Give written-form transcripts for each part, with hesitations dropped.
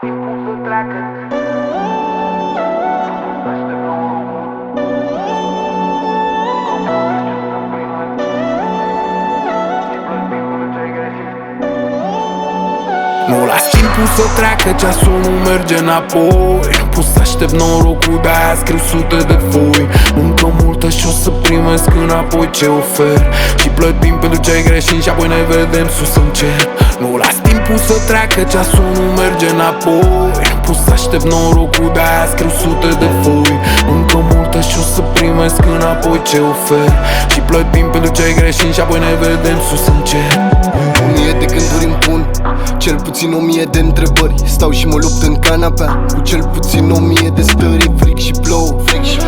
timpul să treacă. Nu las timpul să treacă, ceasul nu merge înapoi. Nu pot să aștept norocul, de-aia scriu sute de foi. Încă multă și o să primesc înapoi ce ofer. Și plătim pentru ce-ai greșit și apoi ne vedem sus în cer. Nu las timpul să treacă, ceasul nu merge înapoi. Nu pot să aștept norocul, de-aia scriu sute de foi. Încă multă și o să primesc înapoi ce ofer. Și plătim pentru ce-ai greșit și apoi ne vedem sus în cer. 1000 de gânduri îmi pun, cel puțin 1000 de întrebări. Stau și mă lupt în canapea cu cel puțin 1000 de stări. Fric și plouă.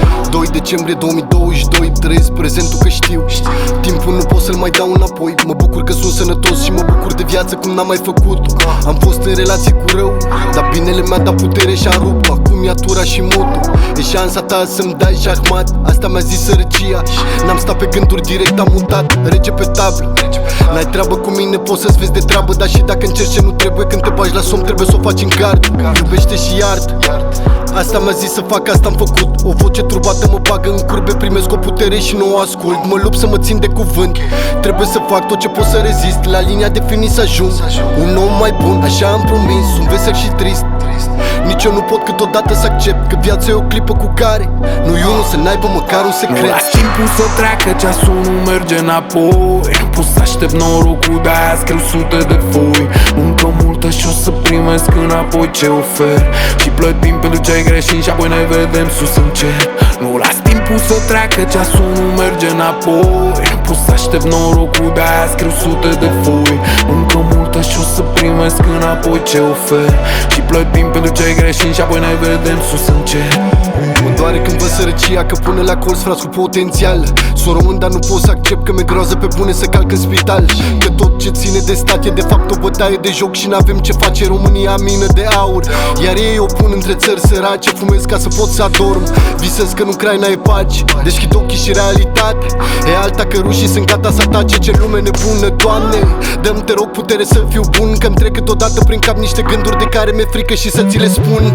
2 decembrie 2022, trăiesc prezentul că știu. Timpul nu pot să-l mai dau înapoi. Mă bucur că sunt sănătos și mă bucur de viață cum n-am mai făcut-o. Am fost în relație cu rău, dar binele mi-a dat putere și-a rupt. Acum e atura și motul. E șansa ta să-mi dai șahmat. Asta mi-a zis sărăcia. N-am stat pe gânduri, direct am mutat. Rege pe tablă. N-ai treabă cu mine, poți să-ți vezi de treabă. Dar și dacă încerci ce nu trebuie, când te bagi la somn, trebuie să o faci în gard. Iubește și iartă. Asta mi-a zis să fac, asta am făcut. O voce turbată mă bagă în curbe, primesc o putere și nu o ascult. Mă lupt să mă țin de cuvânt. Trebuie să fac tot ce pot să rezist. La linia de finish să ajung. Un om mai bun, așa am promis. Sunt vesel și trist. Nici eu nu pot câteodată să accept că viața e o clipă cu care nu e unul să n-aibă măcar un secret. Nu las timpul să treacă, ceasul nu merge înapoi. Nu pot să aștept norocul, de-aia scriu sute de foi. Încă multă și o să primesc înapoi ce ofer. Și plătim pentru ce-ai greșit și apoi ne vedem sus în cer. Nu las timpul să treacă, ceasul nu merge înapoi. Nu pot să aștept norocul, de-aia scriu sute de foi. Încă multă și o să primesc înapoi ce ofer. Și plătim pentru ce-ai greșit și apoi ne vedem sus în cer. Mă doare când văd sărăcia, că pune la colț frați cu potențial. Sunt român, dar nu pot să accept că mi-e groază pe bune să calc în spital. Că tot ce ține de stat e de fapt o bătaie de joc și n-avem ce face. România mină de aur, iar ei o pun între țări sărace. Fumez ca să pot să adorm, visez că în Ucraina e pace. Deschid ochii și realitate e alta, că rușii sunt gata să atace. Ce lume nebună, Doamne, dă-mi te rog putere să fiu bun. Că-mi trec câteodată prin cap niște gânduri de care mi-e frică și să ți le spun.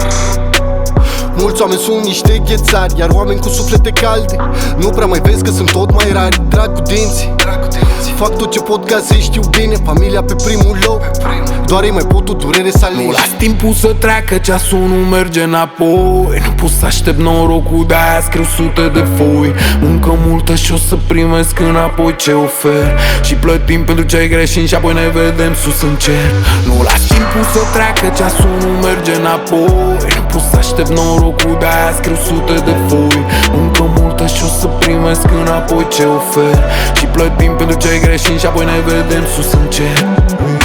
Mulți oameni sunt niște ghețari, iar oameni cu suflete calde nu prea mai vezi că sunt tot mai rari. Trag cu dinții, fac tot ce pot ca să-i știu bine. Familia pe primul loc, doar ei mai pot o durere să alegi. Nu las timpul să treacă, ceasul nu merge înapoi. Nu pot să aștept norocul, de-aia scriu sute de foi. Încă multă și o să primesc înapoi ce ofer. Și plătim pentru ce-ai greșit și apoi ne vedem sus în cer. Nu las timpul să treacă, ceasul nu merge înapoi. Nu pot să aștept norocul, de-aia scriu sute de foi. Încă multă și o să primesc înapoi ce ofer. Și plătim pentru ce-ai greșit și apoi ne vedem sus în cer.